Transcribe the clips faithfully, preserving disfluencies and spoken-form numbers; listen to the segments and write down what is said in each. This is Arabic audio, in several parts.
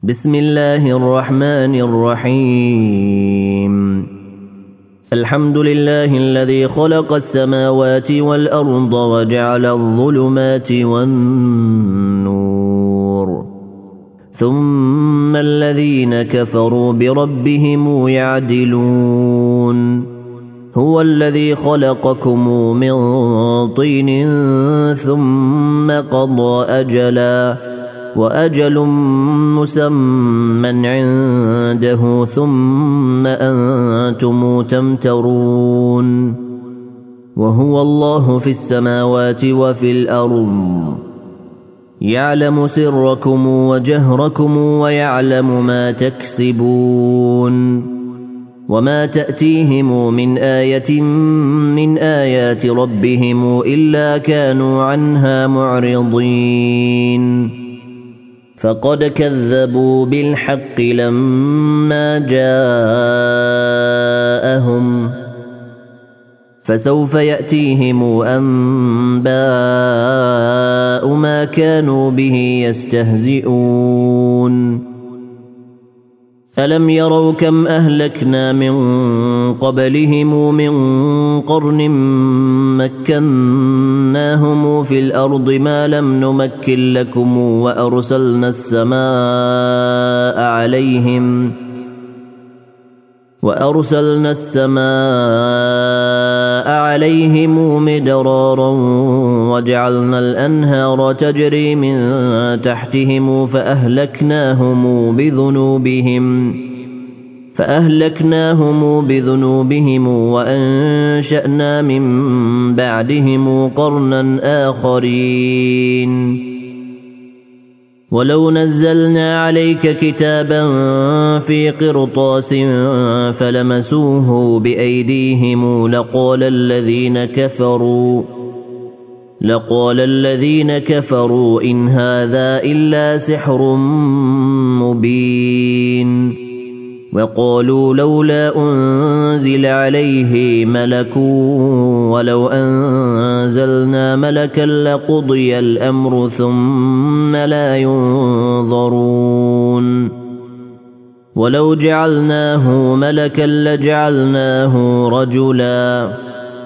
بسم الله الرحمن الرحيم. الحمد لله الذي خلق السماوات والأرض وجعل الظلمات والنور ثم الذين كفروا بربهم يعدلون. هو الذي خلقكم من طين ثم قضى أجلا وأجل مسمى عنده ثم أنتم تمترون. وهو الله في السماوات وفي الأرض يعلم سركم وجهركم ويعلم ما تكسبون. وما تأتيهم من آية من آيات ربهم إلا كانوا عنها معرضين. فقد كذبوا بالحق لما جاءهم فسوف يأتيهم أنباء ما كانوا به يستهزئون. ألم يروا كم أهلكنا من قبلهم من قرن مكناهم في الأرض ما لم نمكن لكم وأرسلنا السماء عليهم وأرسلنا السماء عليهم مدرارا وجعلنا الأنهار تجري من تحتهم فأهلكناهم بذنوبهم فأهلكناهم بذنوبهم وأنشأنا من بعدهم قرنا آخرين. ولو نزلنا عليك كتابا في قرطاس فلمسوه بأيديهم لقال الذين كفروا لقال الذين كفروا إن هذا إلا سحر مبين. وقالوا لولا أنزل عليه ملك ولو أنزلنا ملكا لقضي الأمر ثم لا ينظرون. ولو جعلناه ملكا لجعلناه رجلا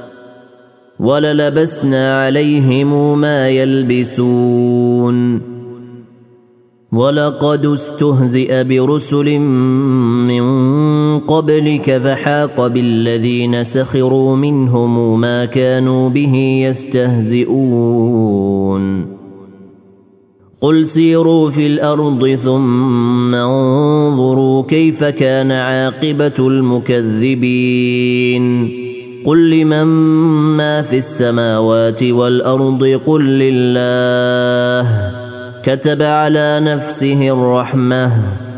وللبسنا عليهم ما يلبسون. ولقد استهزئ برسل من قبلك فحاق بالذين سخروا منهم ما كانوا به يستهزئون. قل سيروا في الأرض ثم انظروا كيف كان عاقبة المكذبين. قل لمن ما في السماوات والأرض قل لله كتب على نفسه الرحمة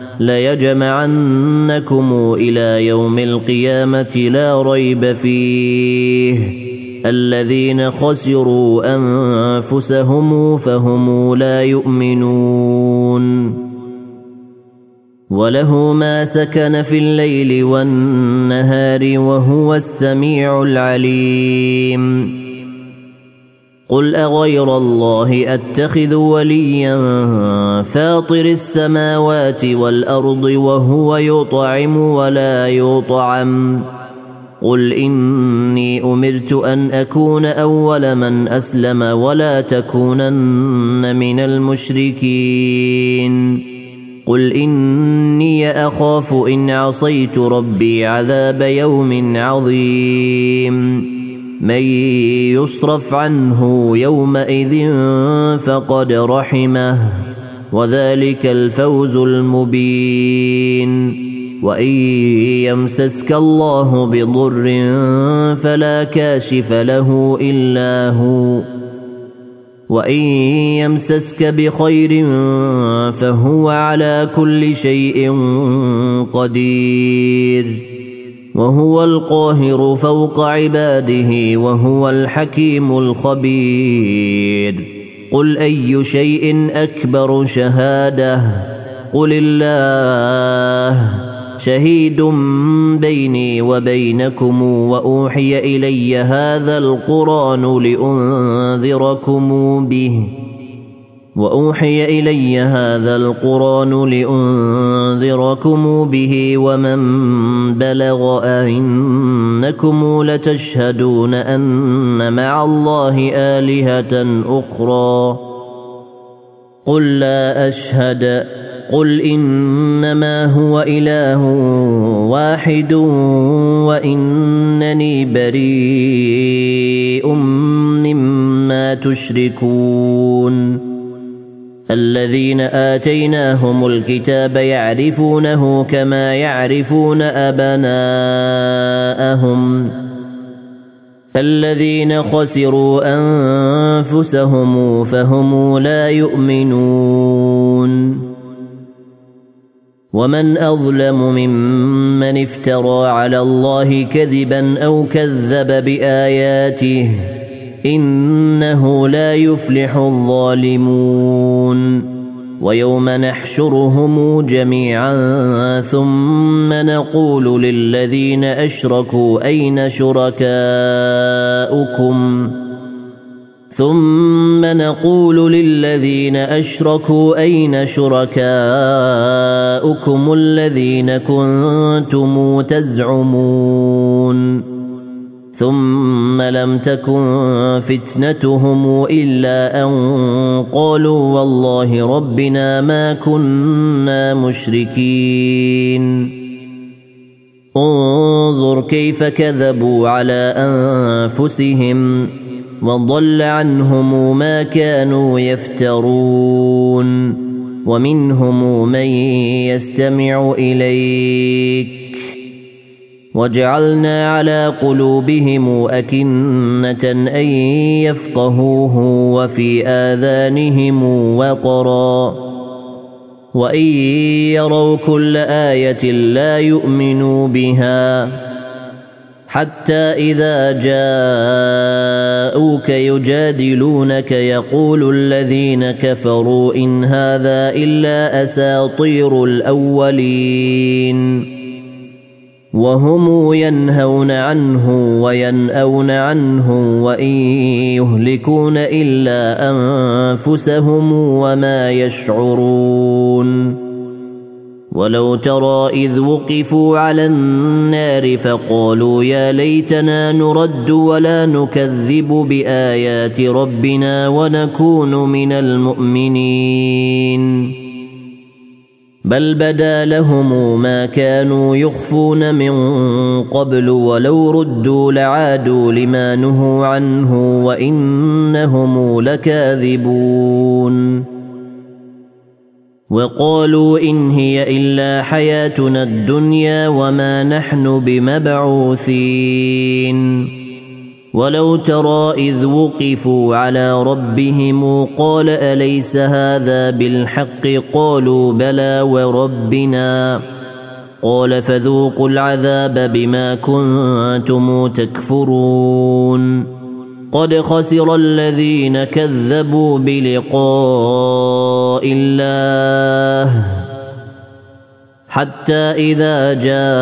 ليجمعنكم إلى يوم القيامة لا ريب فيه الذين خسروا أنفسهم فهم لا يؤمنون. وله ما سكن في الليل والنهار وهو السميع العليم. قل أغير الله أتخذ وليا فاطر السماوات والأرض وهو يطعم ولا يطعم. قل إني أمرت أن أكون أول من أسلم ولا تكونن من المشركين. قل إني أخاف إن عصيت ربي عذاب يوم عظيم. من يصرف عنه يومئذ فقد رحمه وذلك الفوز المبين. وإن يمسسك الله بضر فلا كاشف له إلا هو وإن يمسسك بخير فهو على كل شيء قدير. وهو القاهر فوق عباده وهو الحكيم الخبير. قل أي شيء أكبر شهادة قل الله شهيد بيني وبينكم وأوحي إلي هذا القرآن لأنذركم به وأوحي إلي هذا القرآن لأنذركم به ومن بلغ أئنكم لتشهدون أن مع الله آلهة أخرى قل لا أشهد قل إنما هو إله واحد وإنني بريء مما تشركون الذين آتيناهم الكتاب يعرفونه كما يعرفون أبناءهم الذين خسروا أنفسهم فهم لا يؤمنون ومن أظلم ممن افترى على الله كذبا أو كذب بآياته إنه لا يفلح الظالمون ويوم نحشرهم جميعا ثم نقول للذين أشركوا أين شركاؤكم ثم نقول للذين أشركوا أين شركاؤكم الذين كنتم تزعمون ثم لم تكن فتنتهم إلا أن قالوا والله ربنا ما كنا مشركين انظر كيف كذبوا على أنفسهم وضل عنهم ما كانوا يفترون ومنهم من يستمع إليك وجعلنا على قلوبهم أكنة أن يفقهوه وفي آذانهم وقرا وإن يروا كل آية لا يؤمنوا بها حتى إذا جاءوك يجادلونك يقول الذين كفروا إن هذا إلا أساطير الأولين وهم ينهون عنه وينأون عنه وإن يهلكون إلا أنفسهم وما يشعرون ولو ترى إذ وقفوا على النار فقالوا يا ليتنا نرد ولا نكذب بآيات ربنا ونكون من المؤمنين بل بدا لهم ما كانوا يخفون من قبل ولو ردوا لعادوا لما نهوا عنه وإنهم لكاذبون وقالوا إن هي إلا حياتنا الدنيا وما نحن بمبعوثين ولو ترى إذ وقفوا على ربهم قال أليس هذا بالحق قالوا بلى وربنا قال فذوقوا العذاب بما كنتم تكفرون قد خسر الذين كذبوا بلقاء الله حتى إذا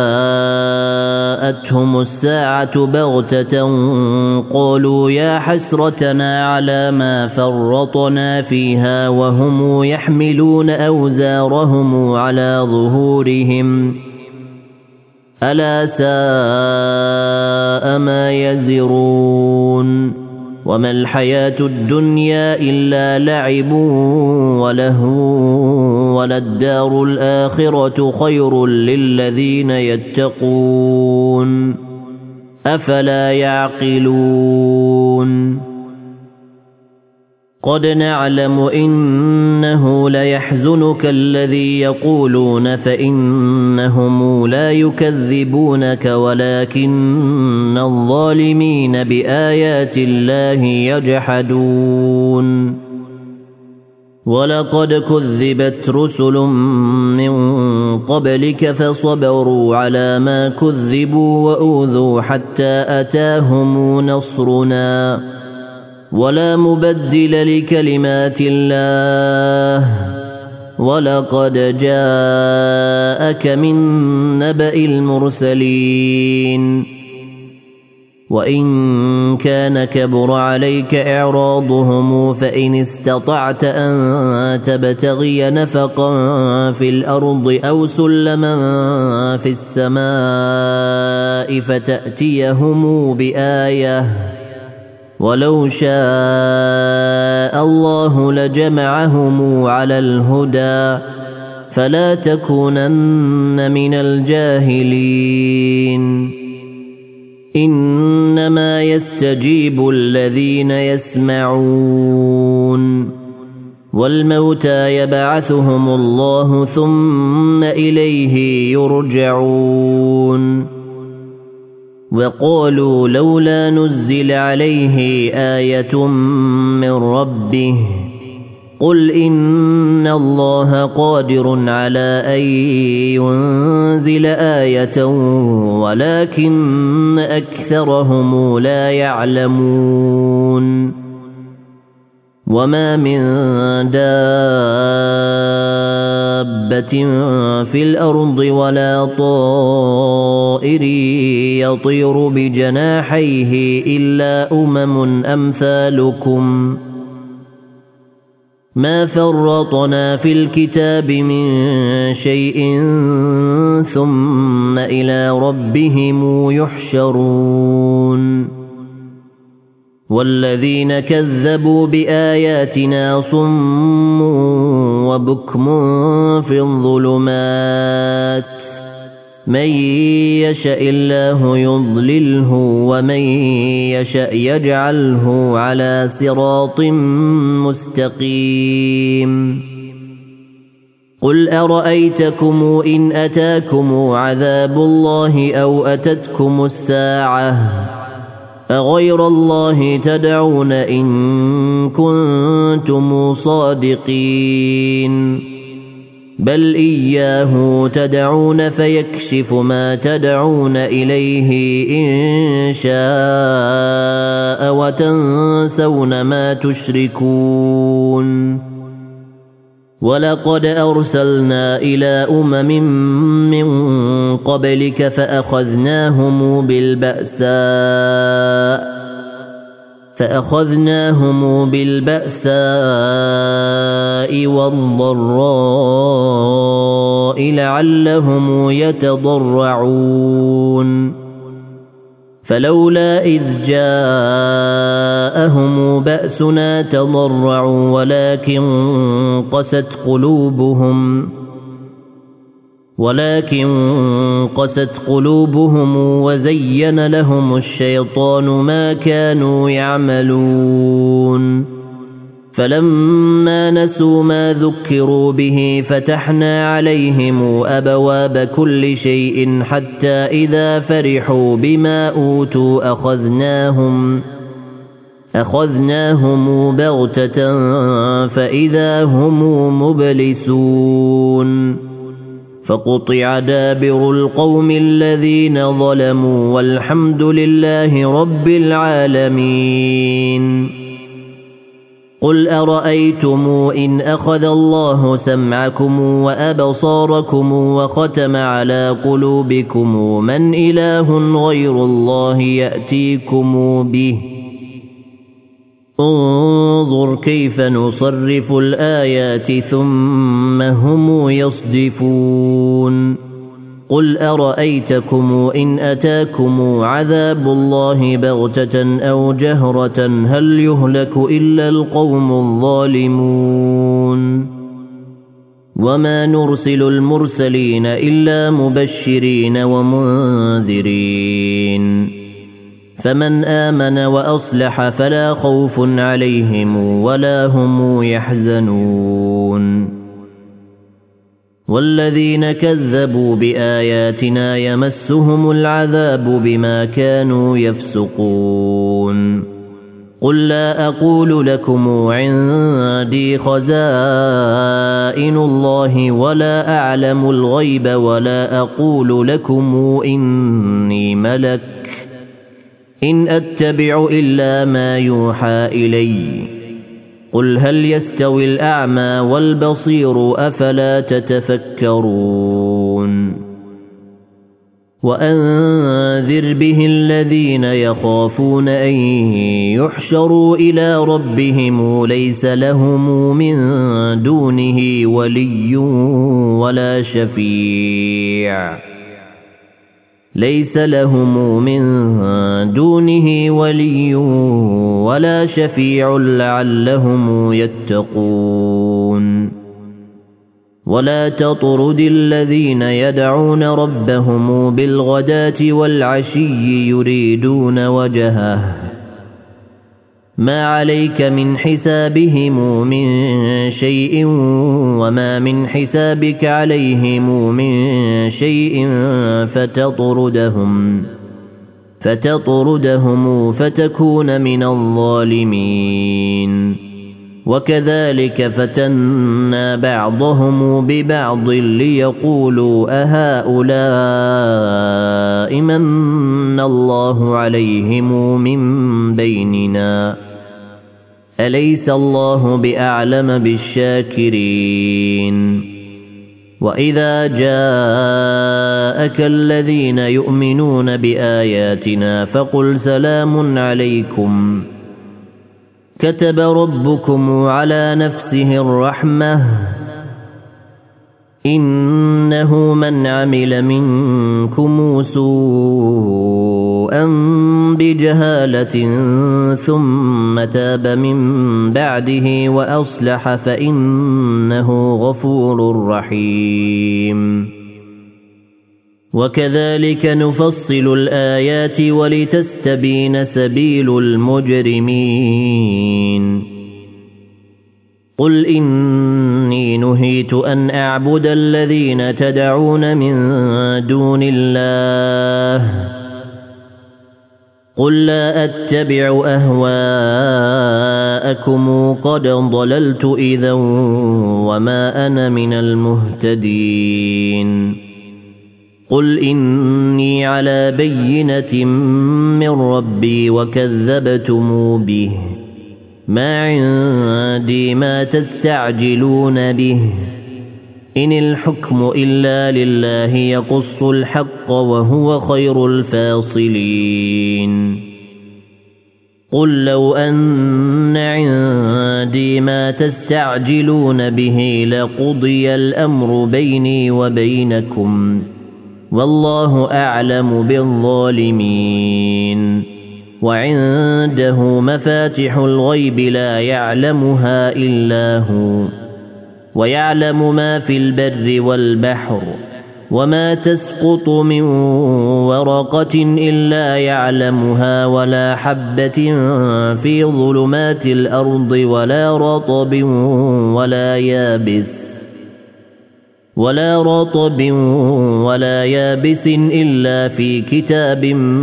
جاءتهم الساعة بغتة قالوا يا حسرتنا على ما فرطنا فيها وهم يحملون أوزارهم على ظهورهم ألا ساء ما يزرون وما الحياة الدنيا إلا لعب ولهو وللدار الآخرة خير للذين يتقون أفلا يعقلون قد نعلم إنه ليحزنك الذي يقولون فإنهم لا يكذبونك ولكن الظالمين بآيات الله يجحدون ولقد كذبت رسل من قبلك فصبروا على ما كذبوا وأوذوا حتى أتاهم نصرنا ولا مبدل لكلمات الله ولقد جاءك من نبأ المرسلين وإن كان كبر عليك إعراضهم فإن استطعت أن تبتغي نفقا في الأرض أو سلما في السماء فتأتيهم بآية ولو شاء الله لجمعهم على الهدى فلا تكونن من الجاهلين إنما يستجيب الذين يسمعون والموتى يبعثهم الله ثم إليه يرجعون وقالوا لولا نزل عليه آية من ربه قل إن الله قادر على أن ينزل آية ولكن أكثرهم لا يعلمون وما من دابة في الأرض ولا طائر يطير بجناحيه إلا أمم أمثالكم ما فرطنا في الكتاب من شيء ثم إلى ربهم يحشرون والذين كذبوا بآياتنا صم وبكم في الظلمات من يشاء الله يضلله ومن يشاء يجعله على صراط مستقيم قل أرأيتكم إن أتاكم عذاب الله أو أتتكم الساعة أغير الله تدعون إن كنتم صادقين بل إياه تدعون فيكشف ما تدعون إليه إن شاء وتنسون ما تشركون ولقد أرسلنا إلى أمم من قبلك فأخذناهم بالبأساء فأخذناهم بالبأساء والضراء لعلهم يتضرعون فلولا إذ جاءهم بأسنا تضرعوا ولكن قست قلوبهم ولكن قست قلوبهم وزين لهم الشيطان ما كانوا يعملون فلما نسوا ما ذكروا به فتحنا عليهم أبواب كل شيء حتى إذا فرحوا بما أوتوا أخذناهم أخذناهم بغتة فإذا هم مبلسون فقطع دابر القوم الذين ظلموا والحمد لله رب العالمين قل أرأيتم إن أخذ الله سمعكم وأبصاركم وختم على قلوبكم من إله غير الله يأتيكم به انظر كيف نصرف الآيات ثم هم يصدفون قل أرأيتكم إن أتاكم عذاب الله بغتة أو جهرة هل يهلك إلا القوم الظالمون وما نرسل المرسلين إلا مبشرين ومنذرين فمن آمن وأصلح فلا خوف عليهم ولا هم يحزنون والذين كذبوا بآياتنا يمسهم العذاب بما كانوا يفسقون قل لا أقول لكم عندي خزائن الله ولا أعلم الغيب ولا أقول لكم إني ملك إن أتبع إلا ما يوحى إلي قل هل يستوي الأعمى والبصير أفلا تتفكرون وأنذر به الذين يخافون أن يحشروا إلى ربهم ليس لهم من دونه ولي ولا شفيع ليس لهم من دونه ولي ولا شفيع لعلهم يتقون ولا تطرد الذين يدعون ربهم بالغداة والعشي يريدون وجهه ما عليك من حسابهم من شيء وما من حسابك عليهم من شيء فتطردهم فتطردهم فتكون من الظالمين وكذلك فتنا بعضهم ببعض ليقولوا أهؤلاء من الله عليهم من بيننا أليس الله بأعلم بالشاكرين وإذا جاءك الذين يؤمنون بآياتنا فقل سلام عليكم كتب ربكم على نفسه الرحمة إنه من عمل منكم سوءا بجهالة ثم تاب من بعده وأصلح فإنه غفور رحيم وكذلك نفصل الآيات ولتستبين سبيل المجرمين قل إني نهيت أن أعبد الذين تدعون من دون الله قل لا أتبع أهواءكم قد ضللت إذا وما أنا من المهتدين قل إني على بينة من ربي وكذبتم به ما عندي ما تستعجلون به إن الحكم إلا لله يقص الحق وهو خير الفاصلين قل لو أن عندي ما تستعجلون به لقضي الأمر بيني وبينكم والله أعلم بالظالمين وعنده مفاتح الغيب لا يعلمها إلا هو ويعلم ما في البر والبحر وما تسقط من ورقة إلا يعلمها ولا حبة في ظلمات الأرض ولا رطب ولا يابس ولا رطب ولا يابس إلا في كتاب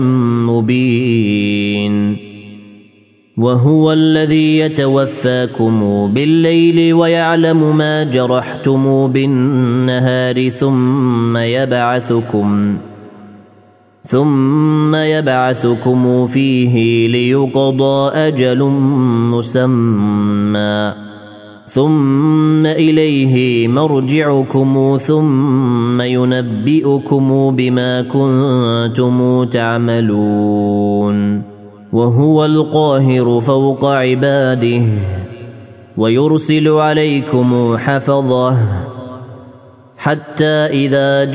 مبين وهو الذي يتوفاكم بالليل ويعلم ما جرحتم بالنهار ثم يبعثكم ثم يبعثكم فيه ليقضى أجل مسمى ثم إليه مرجعكم ثم ينبئكم بما كنتم تعملون وهو القاهر فوق عباده ويرسل عليكم حفظه حتى إذا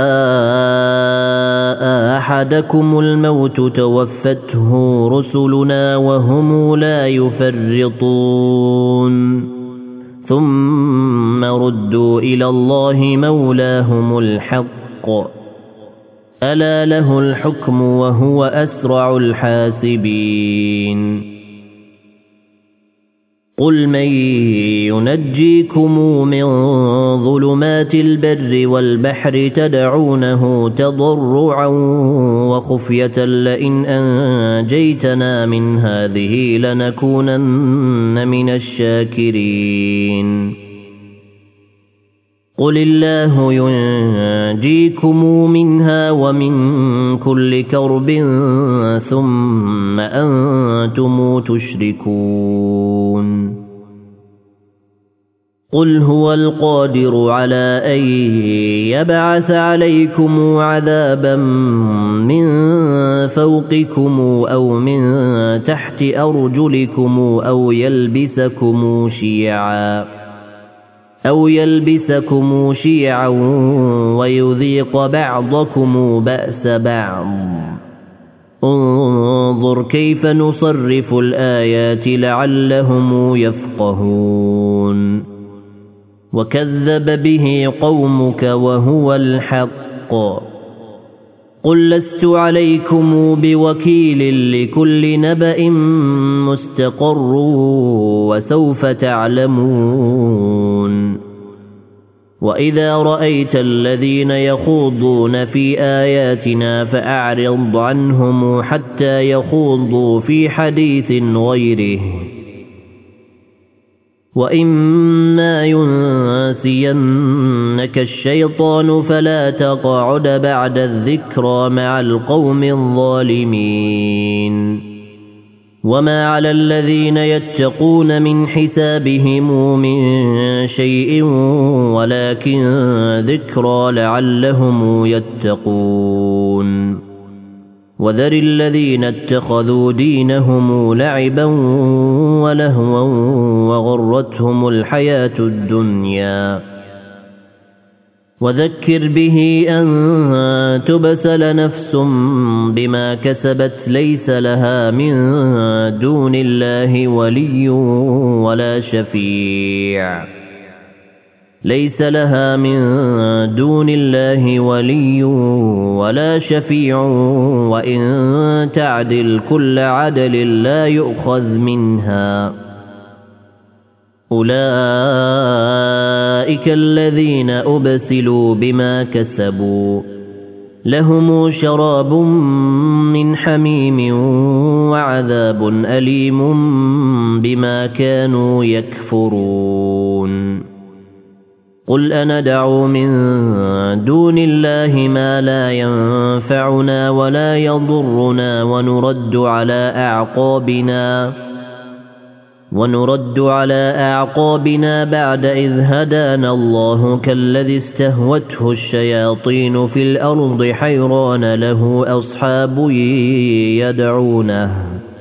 جاء أحدكم الموت توفته رسلنا وهم لا يفرطون ثم ردوا إلى الله مولاهم الحق ألا له الحكم وهو أسرع الحاسبين قل من ينجيكم من ظلمات البر والبحر تدعونه تضرعا وخفية لئن أنجيتنا من هذه لنكونن من الشاكرين قل الله ينجيكم منها ومن كل كرب ثم أنتم تشركون قل هو القادر على أن يبعث عليكم عذابا من فوقكم أو من تحت أرجلكم أو يلبسكم شيعا أو يلبسكم شيعا ويذيق بعضكم بأس بعض انظر كيف نصرف الآيات لعلهم يفقهون وكذب به قومك وهو الحق قل لست عليكم بوكيل لكل نبأ مستقر وسوف تعلمون وإذا رأيت الذين يخوضون في آياتنا فأعرض عنهم حتى يخوضوا في حديث غيره وإما ينسينك الشيطان فلا تقعد بعد الذكرى مع القوم الظالمين وما على الذين يتقون من حسابهم من شيء ولكن ذكرى لعلهم يتقون وذر الذين اتخذوا دينهم لعبا ولهوا وغرتهم الحياة الدنيا وذكر به أن تبسل نفس بما كسبت ليس لها من دون الله ولي ولا شفيع ليس لها من دون الله ولي ولا شفيع وإن تعدل كل عدل لا يؤخذ منها أولئك الذين أبسلوا بما كسبوا لهم شراب من حميم وعذاب أليم بما كانوا يكفرون قل أندعو من دون الله ما لا ينفعنا ولا يضرنا ونرد على أعقابنا ونرد على أعقابنا بعد إذ هدانا الله كالذي استهوته الشياطين في الأرض حيران له أصحاب يدعونه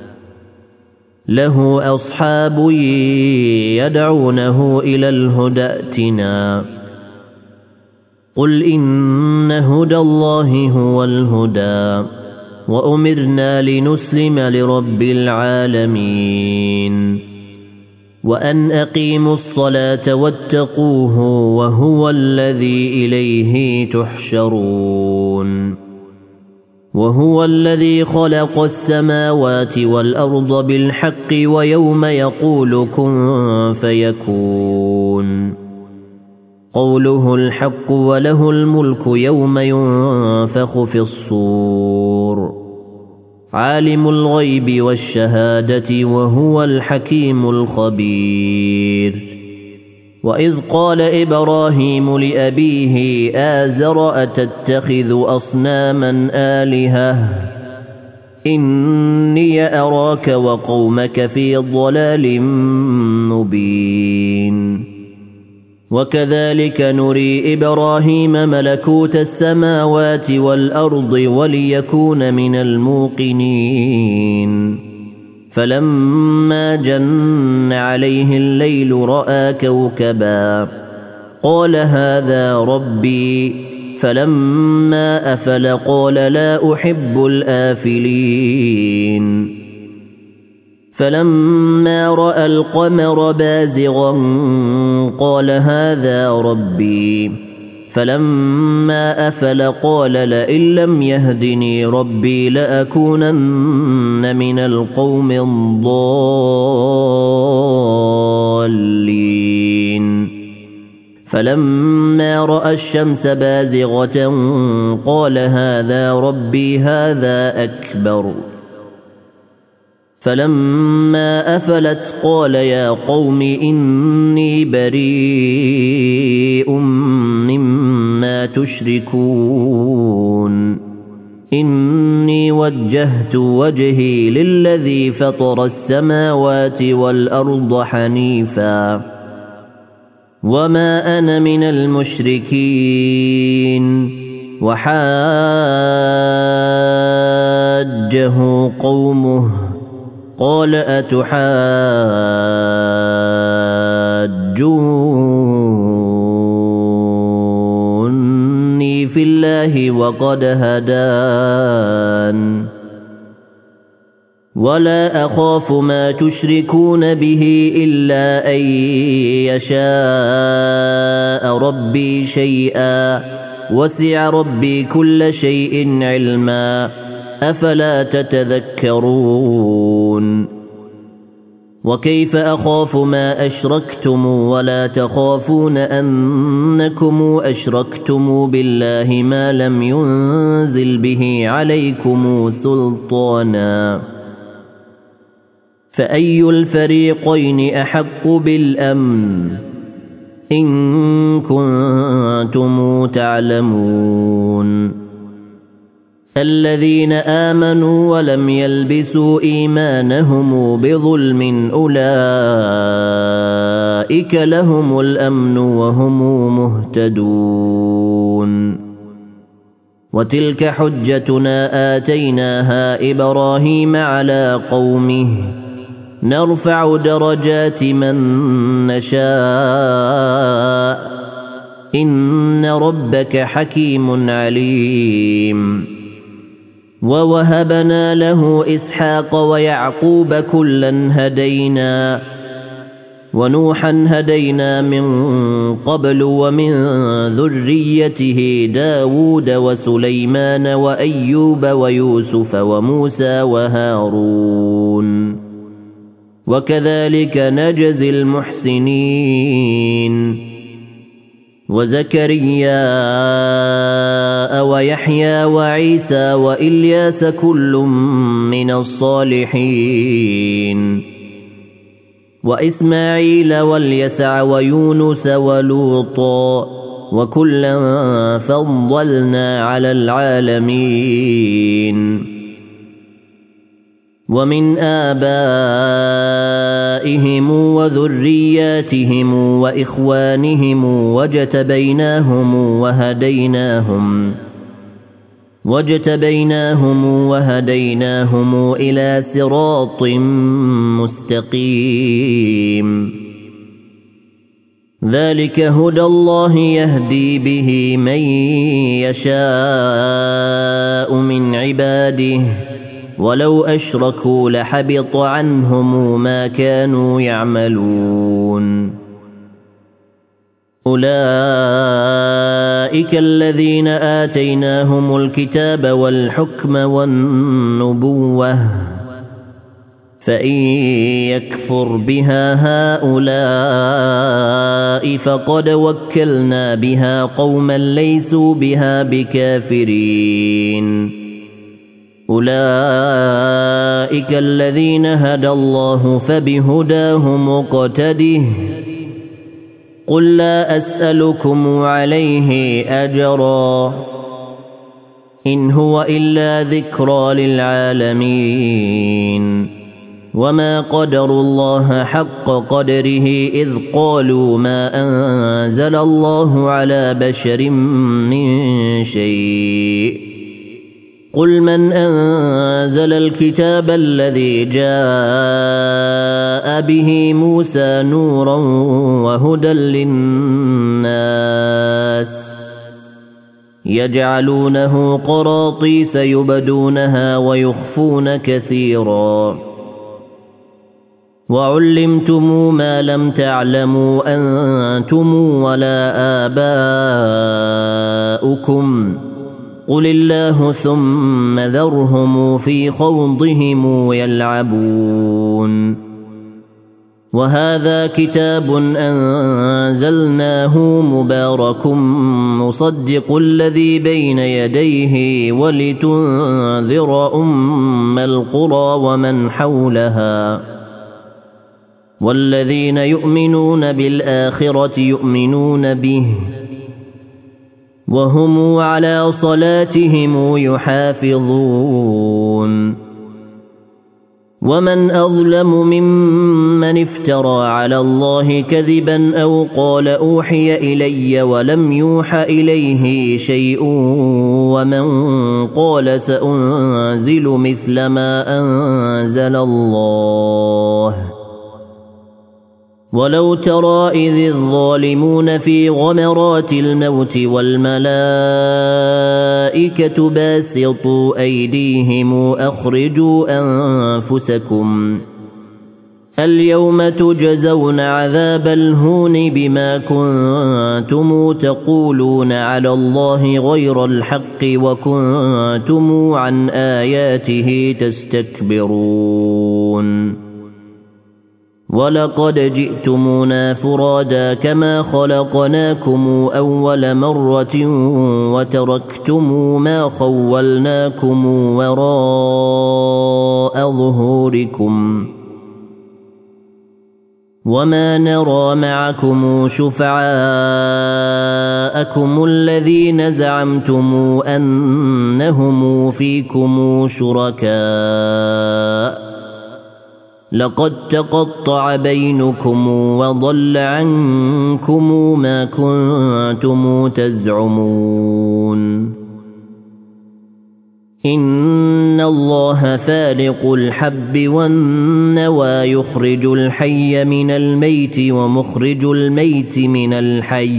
له أصحاب يدعونه إلى الهدى ائتنا قل إن هدى الله هو الهدى وأمرنا لنسلم لرب العالمين وأن أقيموا الصلاة واتقوه وهو الذي إليه تحشرون وهو الذي خلق السماوات والأرض بالحق ويوم يقول كن فيكون قوله الحق وله الملك يوم ينفخ في الصور عالم الغيب والشهادة وهو الحكيم الخبير وإذ قال إبراهيم لأبيه آزر أتتخذ أصناما آلهة إني أراك وقومك في ضلال مبين وكذلك نري إبراهيم ملكوت السماوات والأرض وليكون من الموقنين فلما جن عليه الليل رأى كوكبا قال هذا ربي فلما أفل قال لا أحب الآفلين فلما رأى القمر بازغا قال هذا ربي فلما أفل قال لئن لم يهدني ربي لأكونن من القوم الضالين فلما رأى الشمس بازغة قال هذا ربي هذا أكبر فلما أفلت قال يا قوم إني بريء مما تشركون إني وجهت وجهي للذي فطر السماوات والأرض حنيفا وما أنا من المشركين وحاجه قومه قال أتحاجوني في الله وقد هدان ولا أخاف ما تشركون به إلا أن يشاء ربي شيئا وسع ربي كل شيء علما أفلا تتذكرون وكيف أخاف ما أشركتم ولا تخافون أنكم أشركتم بالله ما لم ينزل به عليكم سلطانا فأي الفريقين أحق بالأمن إن كنتم تعلمون الذين آمنوا ولم يلبسوا إيمانهم بظلم أولئك لهم الأمن وهم مهتدون وتلك حجتنا آتيناها إبراهيم على قومه نرفع درجات من نشاء إن ربك حكيم عليم ووهبنا له إسحاق ويعقوب كلا هدينا ونوحا هدينا من قبل ومن ذريته داود وسليمان وأيوب ويوسف وموسى وهارون وكذلك نجزي المحسنين وزكريا ويحيى وعيسى وإلياس كل من الصالحين وإسماعيل واليسع ويونس ولوطا وكلا فضلنا على العالمين ومن آبائهم وذرياتهم وإخوانهم وجتبيناهم وهديناهم وجتبيناهم وهديناهم إلى صراط مستقيم ذلك هدى الله يهدي به من يشاء من عباده ولو أشركوا لحبط عنهم ما كانوا يعملون أولئك الذين آتيناهم الكتاب والحكم والنبوة فإن يكفر بها هؤلاء فقد وكلنا بها قوما ليسوا بها بكافرين أولئك الذين هدى الله فبهداه مقتده قل لا أسألكم عليه أجرا إن هو إلا ذكرى للعالمين وما قدروا الله حق قدره إذ قالوا ما أنزل الله على بشر من شيء قل من أنزل الكتاب الذي جاء به موسى نورا وهدى للناس يجعلونه قراطيس يبدونها ويخفون كثيرا وعلمتم ما لم تعلموا أنتم ولا آباؤكم قل الله ثم ذرهم في خوضهم يلعبون وهذا كتاب أنزلناه مبارك مصدق الذي بين يديه ولتنذر أم القرى ومن حولها والذين يؤمنون بالآخرة يؤمنون به وهم على صلاتهم يحافظون ومن أظلم ممن افترى على الله كذبا أو قال أوحي إلي ولم يوح إليه شيء ومن قال سأنزل مثل ما أنزل الله ولو ترى إذ الظالمون في غمرات الموت والملائكة باسطوا أيديهم أخرجوا أنفسكم اليوم تجزون عذاب الهون بما كنتم تقولون على الله غير الحق وكنتم عن آياته تستكبرون ولقد جئتمونا فرادا كما خلقناكم أول مرة وتركتم ما خولناكم وراء ظهوركم وما نرى معكم شفعاءكم الذين زعمتم أنهم فيكم شركاء لقد تقطع بينكم وضل عنكم ما كنتم تزعمون إن الله فالق الحب والنوى يخرج الحي من الميت ومخرج الميت من الحي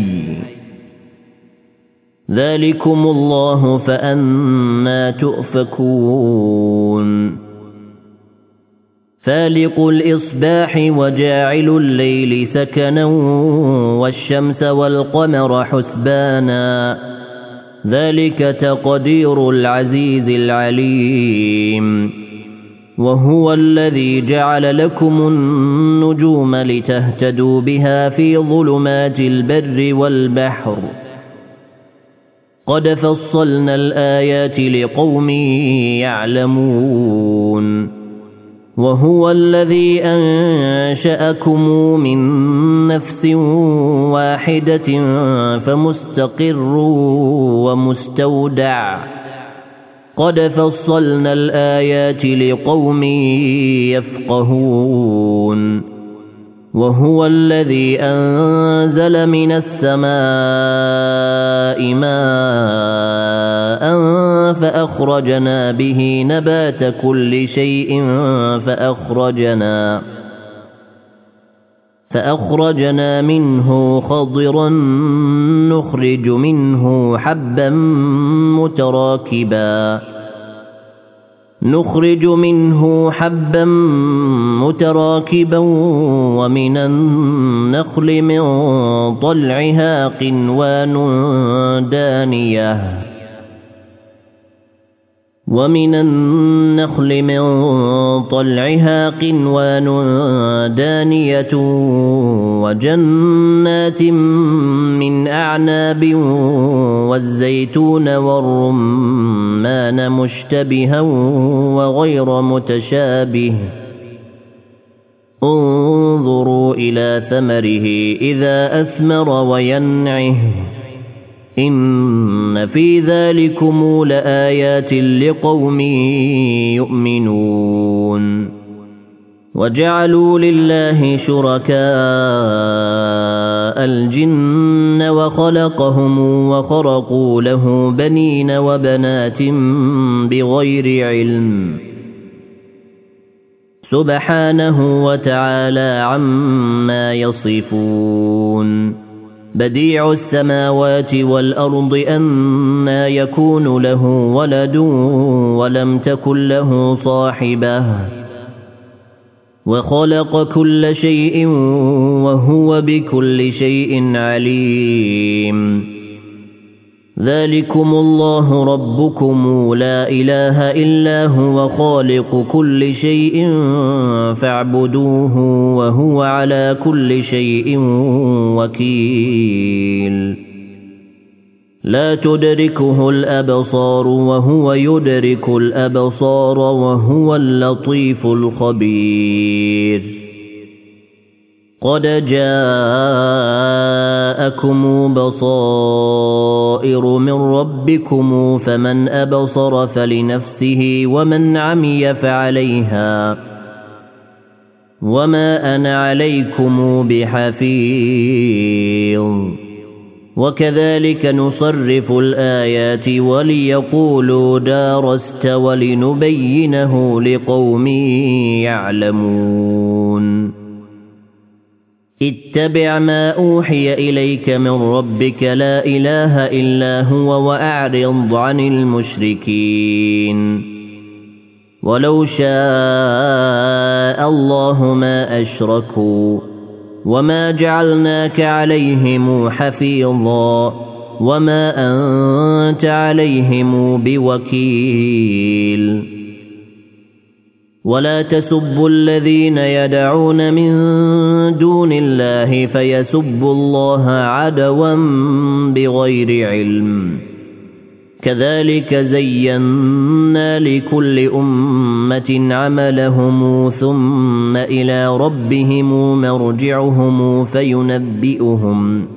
ذلكم الله فأنى تؤفكون فالق الإصباح وجاعل الليل سكنا والشمس والقمر حسبانا ذلك تقدير العزيز العليم وهو الذي جعل لكم النجوم لتهتدوا بها في ظلمات البر والبحر قد فصلنا الآيات لقوم يعلمون وهو الذي أنشأكم من نفس واحدة فمستقر ومستودع قد فصلنا الآيات لقوم يفقهون وهو الذي أنزل من السماء ماء فأخرجنا به نبات كل شيء فأخرجنا فأخرجنا منه خضرا نخرج منه حبا متراكبا نخرج منه حبا متراكبا ومن النخل من طلعها قنوان دانية ومن النخل من طلعها قنوان دانية وجنات من أعناب والزيتون والرمان مشتبها وغير متشابه انظروا إلى ثمره إذا أثمر وينعه إن في ذلكم لآيات لقوم يؤمنون وجعلوا لله شركاء الجن وخلقهم وخرقوا له بنين وبنات بغير علم سبحانه وتعالى عما يصفون بديع السماوات والأرض أنى يكون له ولد ولم تكن له صاحبة وخلق كل شيء وهو بكل شيء عليم ذلكم الله ربكم لا إله إلا هو خالق كل شيء فاعبدوه وهو على كل شيء وكيل لا تدركه الأبصار وهو يدرك الأبصار وهو اللطيف الخبير قد جاءكم بصائر من ربكم فمن أبصر فلنفسه ومن عمي فعليها وما أنا عليكم بحفيظ وكذلك نصرف الآيات وليقولوا درست ولنبينه لقوم يعلمون اتبع ما أوحي إليك من ربك لا إله إلا هو وأعرض عن المشركين ولو شاء الله ما أشركوا وما جعلناك عليهم حفيظا وما أنت عليهم بوكيل ولا تسبوا الذين يدعون من دون الله فيسبوا الله عدوا بغير علم كذلك زينا لكل أمة عملهم ثم إلى ربهم مرجعهم فينبئهم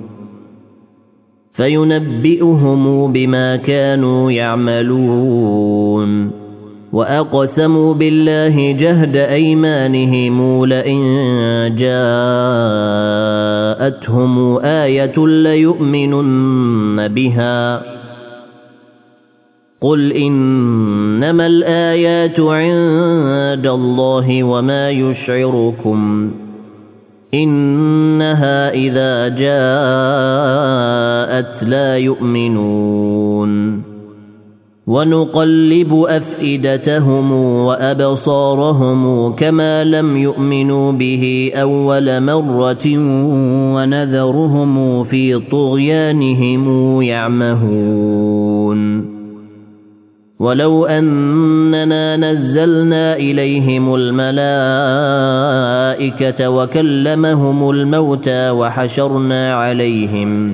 فينبئهم بما كانوا يعملون وأقسموا بالله جهد أيمانهم لئن جاءتهم آية ليؤمنن بها قل إنما الآيات عند الله وما يشعركم إنها إذا جاءت لا يؤمنون ونقلب أفئدتهم وأبصارهم كما لم يؤمنوا به أول مرة ونذرهم في طغيانهم يعمهون ولو أننا نزلنا إليهم الملائكة وكلمهم الموتى وحشرنا عليهم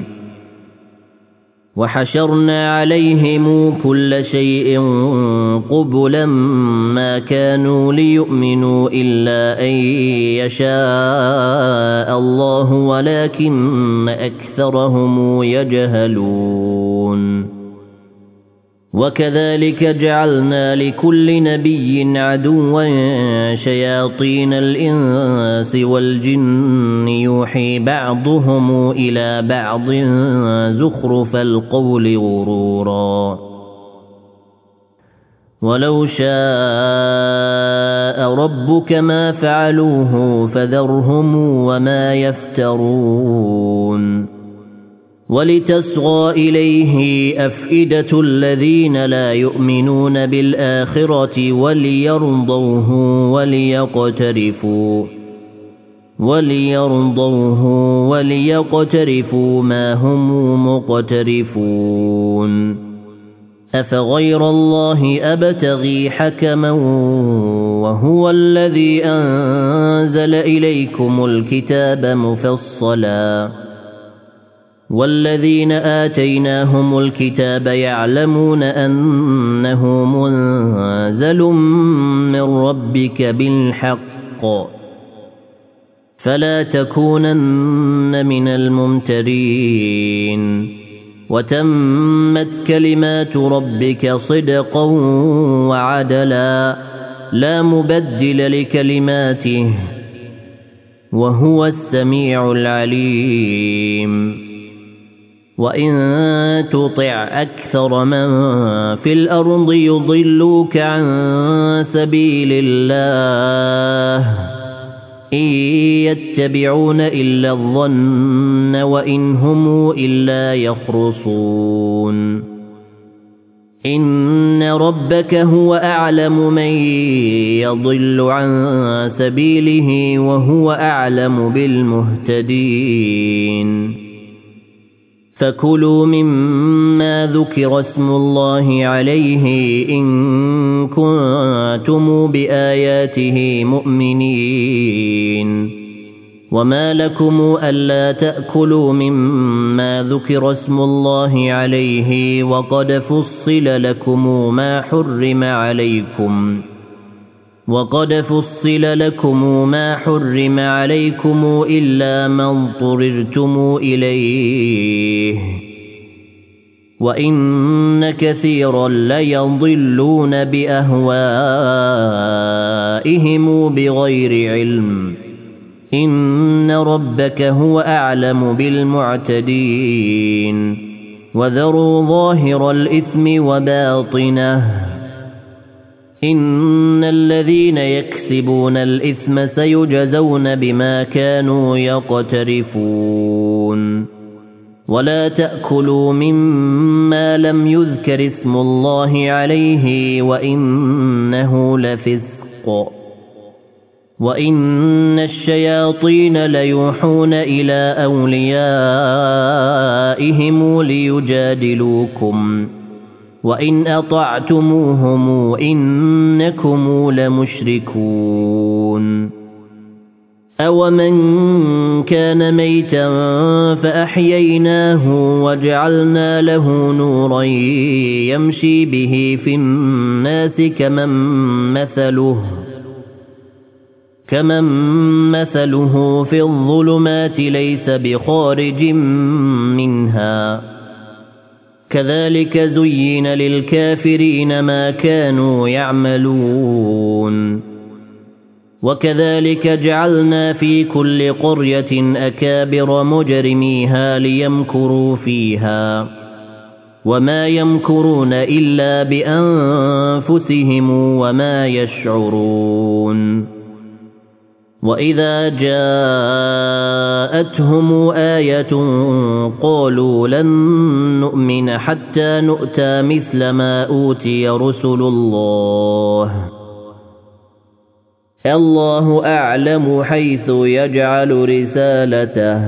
وحشرنا عليهم كل شيء قبلا ما كانوا ليؤمنوا إلا أن يشاء الله ولكن أكثرهم يجهلون وكذلك جعلنا لكل نبي عدوا شياطين الإنس والجن يوحي بعضهم إلى بعض زخرف القول غرورا ولو شاء ربك ما فعلوه فذرهم وما يفترون ولتصغى إليه أفئدة الذين لا يؤمنون بالآخرة وليرضوه وليقترفوا وليرضوه وليقترفوا ما هم مقترفون أفغير الله أبتغي حكما وهو الذي أنزل إليكم الكتاب مفصلا والذين آتيناهم الكتاب يعلمون أنه منزل من ربك بالحق فلا تكونن من الممترين وتمت كلمات ربك صدقا وعدلا لا مبدل لكلماته وهو السميع العليم وإن تطع أكثر من في الأرض يضلوك عن سبيل الله إن يتبعون إلا الظن وإن هم إلا يخرصون إن ربك هو أعلم من يضل عن سبيله وهو أعلم بالمهتدين فكلوا مما ذكر اسم الله عليه إن كنتم بآياته مؤمنين وما لكم ألا تأكلوا مما ذكر اسم الله عليه وقد فصل لكم ما حرم عليكم وقد فصل لكم ما حرم عليكم إلا ما اضطررتم إليه وإن كثيرا ليضلون بأهوائهم بغير علم إن ربك هو أعلم بالمعتدين وذروا ظاهر الإثم وباطنه إن الذين يكسبون الإثم سيجزون بما كانوا يقترفون ولا تأكلوا مما لم يذكر اسم الله عليه وإنه لفسق وإن الشياطين ليوحون إلى أوليائهم ليجادلوكم وإن أطعتموهم إنكم لمشركون أومن كان ميتا فأحييناه وجعلنا له نورا يمشي به في الناس كمن مثله كمن مثله في الظلمات ليس بخارج منها كذلك زين للكافرين ما كانوا يعملون وكذلك جعلنا في كل قرية أكابر مجرميها ليمكروا فيها وما يمكرون إلا بأنفسهم وما يشعرون وإذا جاءتهم آية قالوا لن نؤمن حتى نؤتى مثل ما أوتي رسل الله الله أعلم حيث يجعل رسالته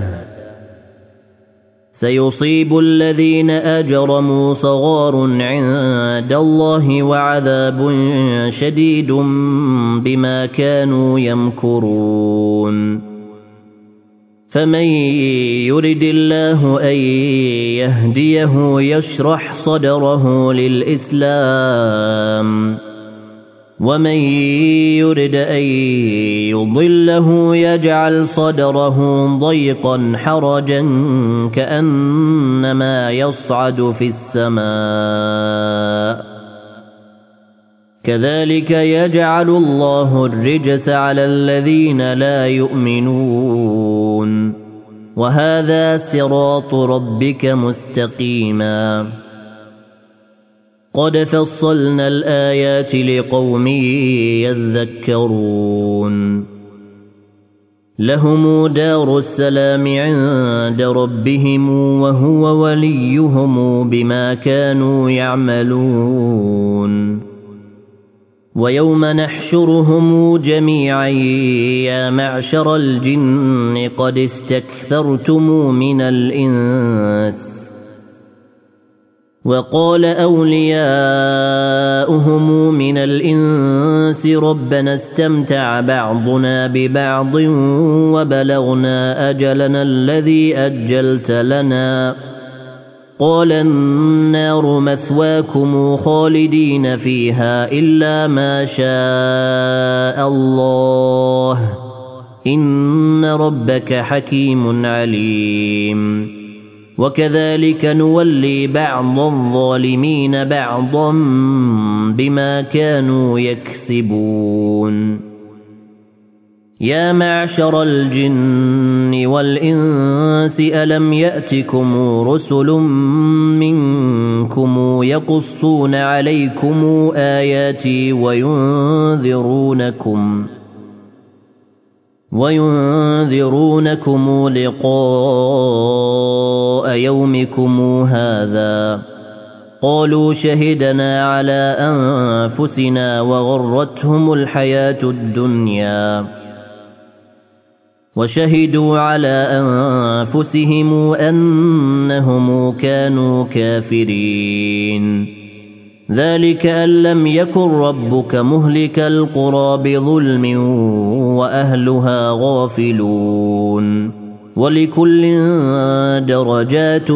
سيصيب الذين أجرموا صغار عند الله وعذاب شديد بما كانوا يمكرون فمن يرد الله أن يهديه يشرح صدره للإسلام ومن يرد أن يضله يجعل صدره ضيقا حرجا كأنما يصعد في السماء كذلك يجعل الله الرجس على الذين لا يؤمنون وهذا صراط ربك مستقيما قد فصلنا الآيات لقوم يذكرون لهم دار السلام عند ربهم وهو وليهم بما كانوا يعملون ويوم نحشرهم جميعا يا معشر الجن قد استكثرتم من الإنس وقال أولياؤهم من الإنس ربنا استمتع بعضنا ببعض وبلغنا أجلنا الذي أجلت لنا قال النار مثواكم خالدين فيها إلا ما شاء الله إن ربك حكيم عليم وكذلك نولي بعض الظالمين بعضا بما كانوا يكسبون يا معشر الجن والإنس ألم يأتكم رسل منكم يقصون عليكم آياتي وينذرونكم وينذرونكم لقاء يومكم هذا قالوا شهدنا على أنفسنا وغرتهم الحياة الدنيا وشهدوا على أنفسهم أنهم كانوا كافرين ذلك أن لم يكن ربك مهلك القرى بظلم وأهلها غافلون ولكل درجات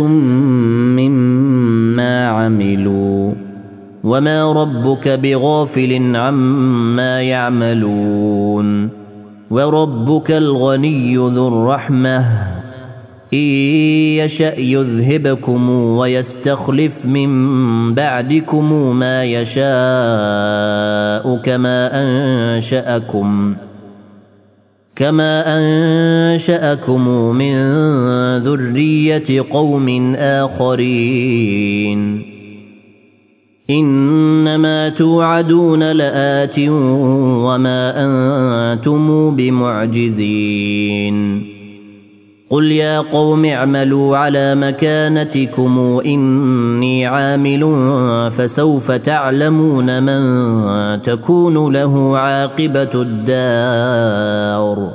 مما عملوا وما ربك بغافل عما يعملون وربك الغني ذو الرحمة إن يشأ يذهبكم ويستخلف من بعدكم ما يشاء كما أنشأكم كما أنشأكم من ذرية قوم آخرين إنما توعدون لآت وما أنتم بمعجزين قل يا قوم اعملوا على مكانتكم إني عامل فسوف تعلمون من تكون له عاقبة الدار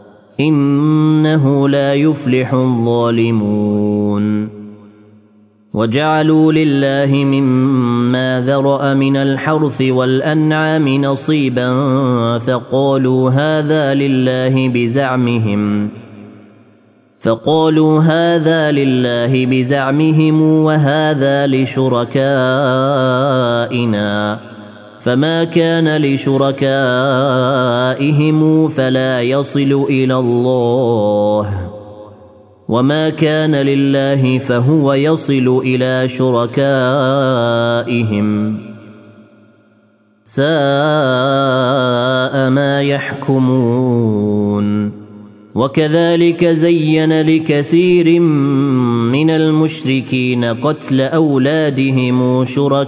إنه لا يفلح الظالمون وجعلوا لله مما ذرأ من الحرث والأنعام نصيبا فقالوا هذا لله بزعمهم فقالوا هذا لله بزعمهم وهذا لشركائنا فما كان لشركائهم فلا يصل إلى الله وما كان لله فهو يصل إلى شركائهم ساء ما يحكمون وكذلك زين لكثير من المشركين قتل أولادهم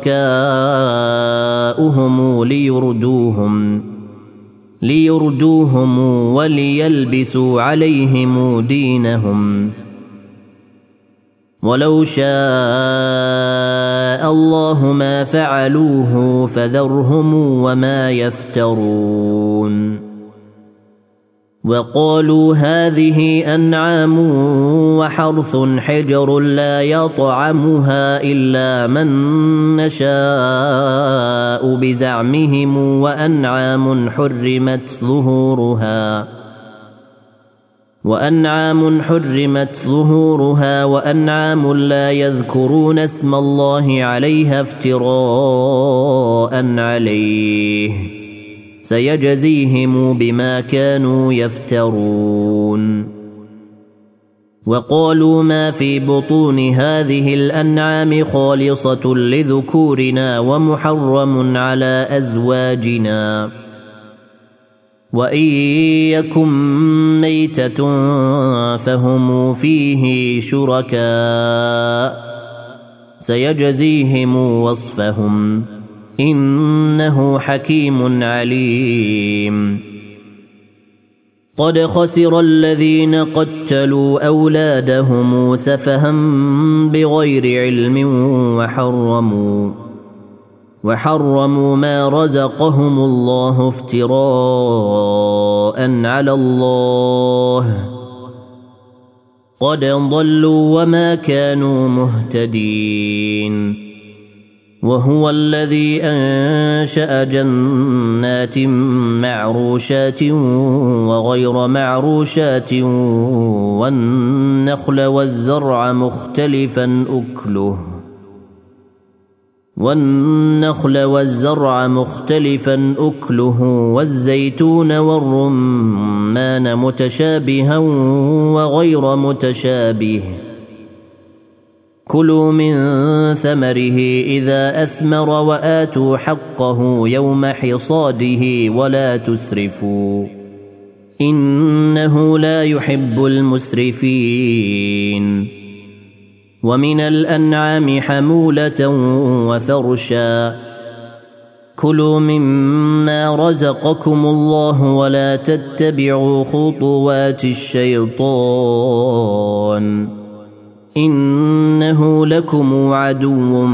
شركاؤهم ليردوهم ليردوهم وليلبسوا عليهم دينهم ولو شاء الله ما فعلوه فذرهم وما يفترون وقالوا هذه أنعام وحرث حجر لا يطعمها إلا من نشاء بزعمهم وأنعام حرمت ظهورها وأنعام حرمت ظهورها وأنعام لا يذكرون اسم الله عليها افتراء عليه سيجزيهم بما كانوا يفترون وقالوا ما في بطون هذه الأنعام خالصة لذكورنا ومحرم على أزواجنا وإن يكن ميتة فهم فيه شركاء سيجزيهم وصفهم إنه حكيم عليم قد خسر الذين قتلوا أولادهم سفها بغير علم وحرموا وحرموا ما رزقهم الله افتراء على الله قد ضلوا وما كانوا مهتدين وهو الذي أنشأ جنات معروشات وغير معروشات والنخل والزرع مختلفا أكله والنخل والزرع مختلفا أكله والزيتون والرمان متشابها وغير متشابه كلوا من ثمره إذا أثمر وآتوا حقه يوم حصاده ولا تسرفوا إنه لا يحب المسرفين ومن الأنعام حمولة وفرشا كلوا مما رزقكم الله ولا تتبعوا خطوات الشيطان إنه لكم عدو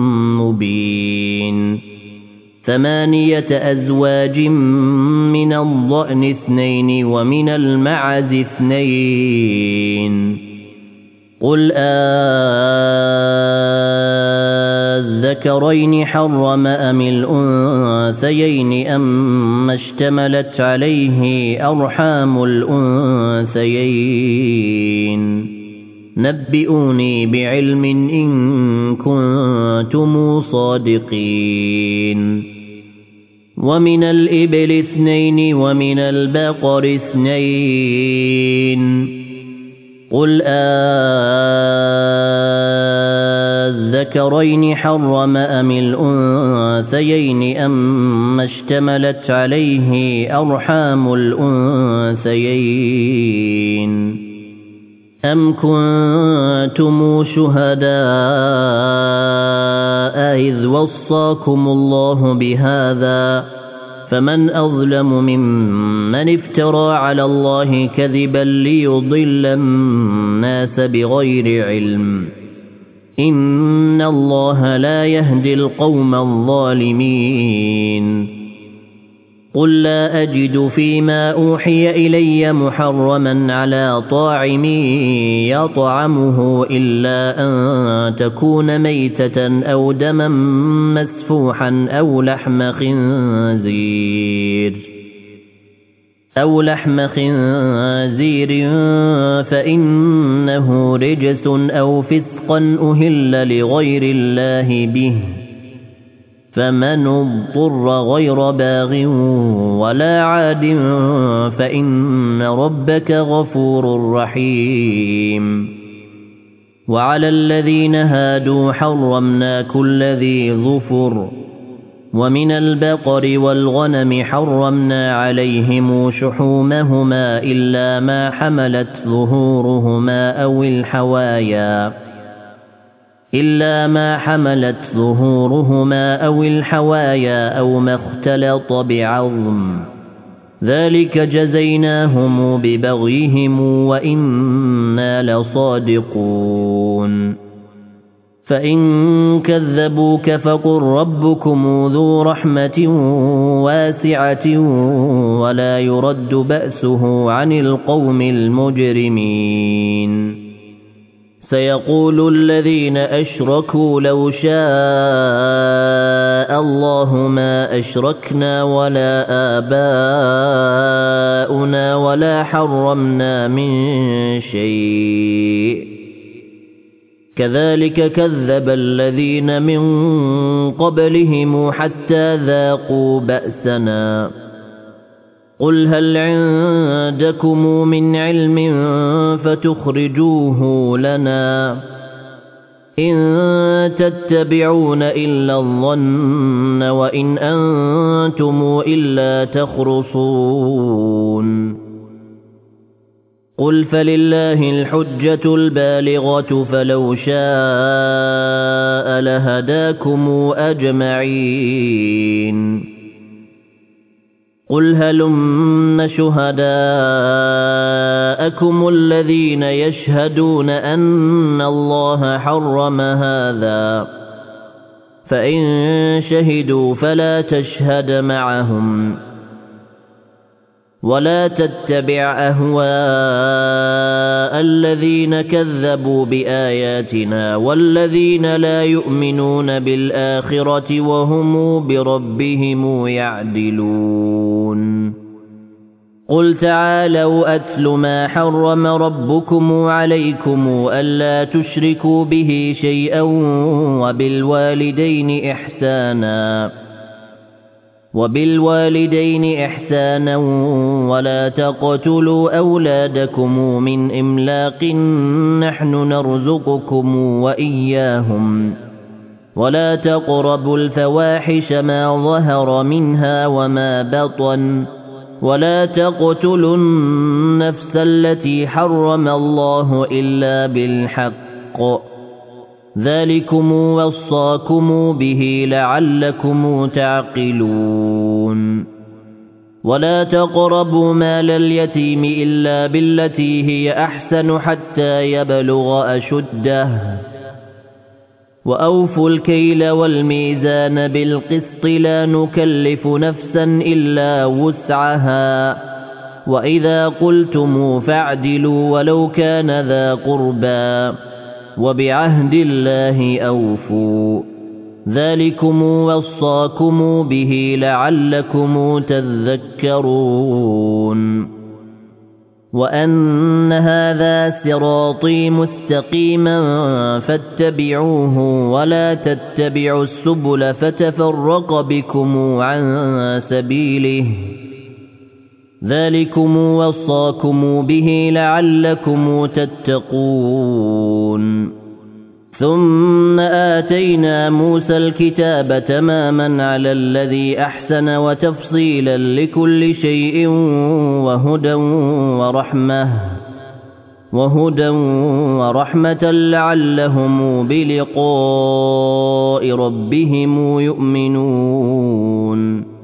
مبين ثمانية أزواج من الضأن اثنين ومن المعز اثنين قل أذكرين حرم أم الأنثيين أما اشتملت عليه أرحام الأنثيين نبئوني بعلم إن كنتم صادقين ومن الإبل اثنين ومن البقر اثنين قل أذكرين حرم أم الأنثيين أما اشتملت عليه أرحام الأنثيين أم كنتم شهداء إذ وصاكم الله بهذا فمن أظلم ممن افترى على الله كذبا ليضل الناس بغير علم إن الله لا يهدي القوم الظالمين قل لا أجد فيما أوحي إلي محرما على طاعم يطعمه إلا أن تكون ميتة أو دما مسفوحا أو لحم خنزير أو لحم خنزير فإنه رجس أو فسقا أهل لغير الله به فمن اضطر غير باغ ولا عاد فإن ربك غفور رحيم وعلى الذين هادوا حرمنا كل ذي ظفر ومن البقر والغنم حرمنا عليهم شحومهما إلا ما حملت ظهورهما أو الحوايا إلا ما حملت ظهورهما أو الحوايا أو ما اختلط بعظم ذلك جزيناهم ببغيهم وإنا لصادقون فإن كذبوك فقل ربكم ذو رحمة واسعة ولا يرد بأسه عن القوم المجرمين سيقول الذين أشركوا لو شاء الله ما أشركنا ولا آباؤنا ولا حرمنا من شيء كذلك كذب الذين من قبلهم حتى ذاقوا بأسنا قل هل عندكم من علم فتخرجوه لنا إن تتبعون إلا الظن وإن أنتم إلا تخرصون قل فلله الحجة البالغة فلو شاء لهداكم أجمعين قل هلم شهداءكم الذين يشهدون أن الله حرم هذا فإن شهدوا فلا تشهد معهم ولا تتبع أهواء الذين كذبوا بآياتنا والذين لا يؤمنون بالآخرة وهم بربهم يعدلون قل تعالوا أتل ما حرم ربكم عليكم ألا تشركوا به شيئا وبالوالدين إحسانا وبالوالدين إحسانا ولا تقتلوا أولادكم من إملاق نحن نرزقكم وإياهم ولا تقربوا الفواحش ما ظهر منها وما بطن ولا تقتلوا النفس التي حرم الله إلا بالحق ذلكم وصاكم به لعلكم تعقلون ولا تقربوا مال اليتيم إلا بالتي هي أحسن حتى يبلغ أشده وأوفوا الكيل والميزان بالقسط لا نكلف نفسا إلا وسعها وإذا قلتم فاعدلوا ولو كان ذا قربى وبعهد الله أوفوا ذلكم وصاكم به لعلكم تذكرون وأن هذا صراطي مستقيما فاتبعوه ولا تتبعوا السبل فتفرق بكم عن سبيله ذلكم وصاكم به لعلكم تتقون ثم آتينا موسى الكتاب تماما على الذي أحسن وتفصيلا لكل شيء وهدى ورحمة وهدى ورحمة لعلهم بلقاء ربهم يؤمنون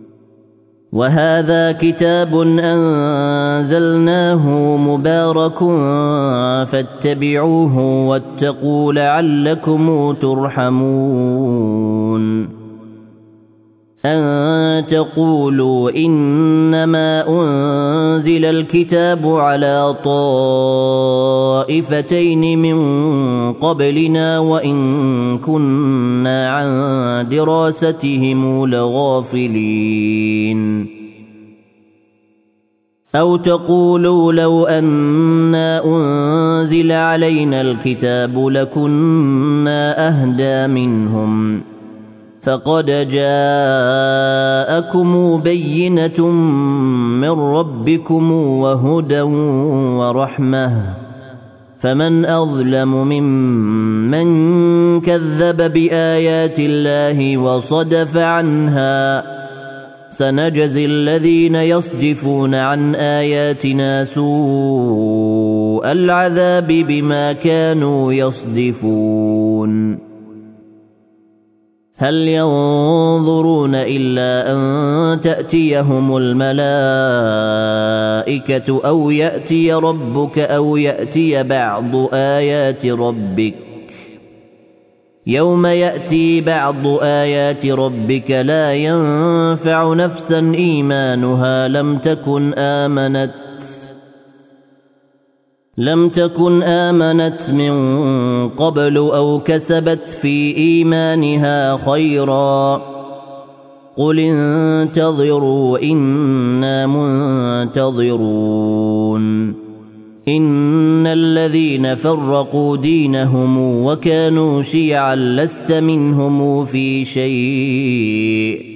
وهذا كتاب أنزلناه مبارك فاتبعوه واتقوا لعلكم ترحمون أن تقولوا إنما أنزل الكتاب على طائفتين من قبلنا وإن كنا عن دراستهم لغافلين أو تقولوا لو أنا أنزل علينا الكتاب لكنا أهدى منهم فقد جاءكم بينة من ربكم وهدى ورحمة فمن أظلم ممن كذب بآيات الله وصدف عنها سنجزي الذين يصدفون عن آياتنا سوء العذاب بما كانوا يصدفون هل ينظرون إلا أن تأتيهم الملائكة أو يأتي ربك أو يأتي بعض آيات ربك يوم يأتي بعض آيات ربك لا ينفع نفسا إيمانها لم تكن آمنت لم تكن آمنت من قبل أو كسبت في إيمانها خيرا قل انتظروا إنا منتظرون إن الذين فرقوا دينهم وكانوا شيعا لست منهم في شيء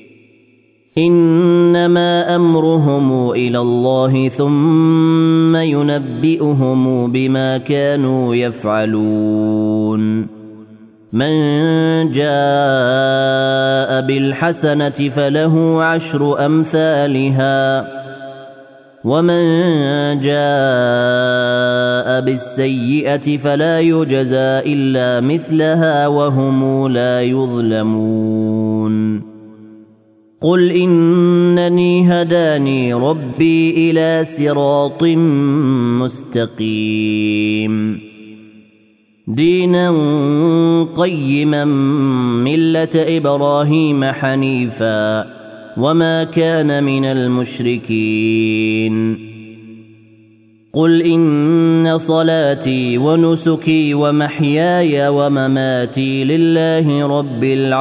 إنما أمرهم إلى الله ثم ينبئهم بما كانوا يفعلون من جاء بالحسنة فله عشر أمثالها ومن جاء بالسيئة فلا يجزى إلا مثلها وهم لا يظلمون قل إنني هداني ربي إلى صراط مستقيم دينا قيما ملة إبراهيم حنيفا وما كان من المشركين قل إن صلاتي ونسكي ومحياي ومماتي لله رب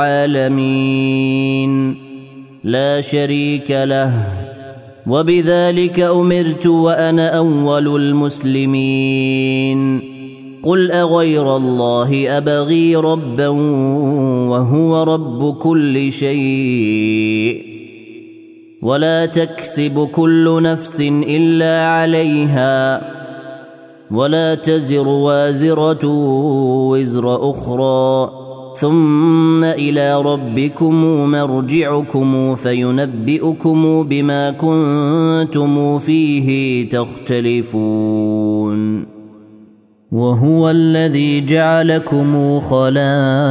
العالمين لا شريك له وبذلك أمرت وأنا أول المسلمين قل أغير الله أبغي ربا وهو رب كل شيء ولا تكسب كل نفس إلا عليها ولا تزر وازرة وزر أخرى ثم إلى ربكم مرجعكم فينبئكم بما كنتم فيه تختلفون وهو الذي جعلكم خلائف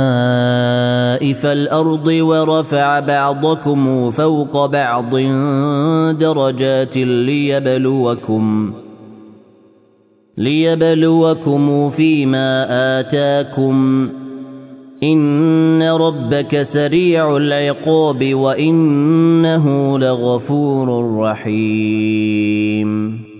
الأرض ورفع بعضكم فوق بعض درجات ليبلوكم ليبلوكم فيما آتاكم إن ربك سريع العقاب وإنه لغفور رحيم